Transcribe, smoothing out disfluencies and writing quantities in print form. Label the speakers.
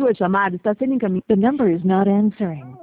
Speaker 1: sua chamada está sendo encaminhada.
Speaker 2: The number is not answering.